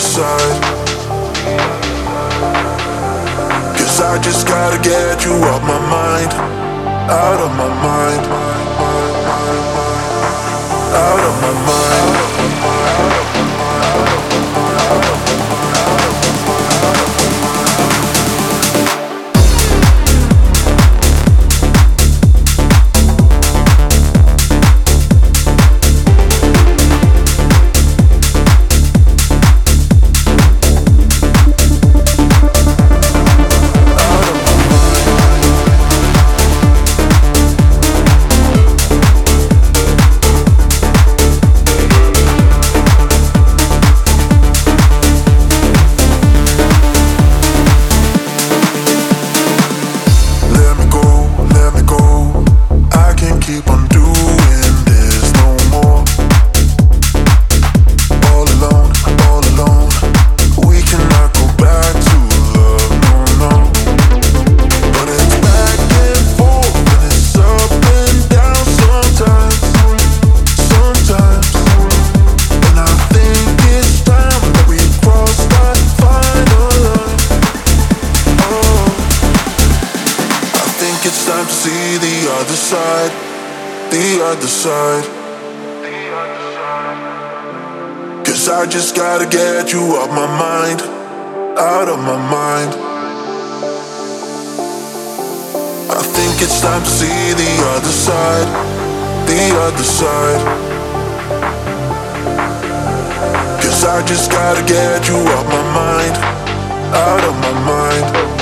side. 'Cause I just gotta get you off my mind, out of my mind, out of my mind. It's time to see the other side, the other side. 'Cause I just gotta get you off my mind, out of my mind. I think it's time to see the other side, the other side. 'Cause I just gotta get you off my mind, out of my mind.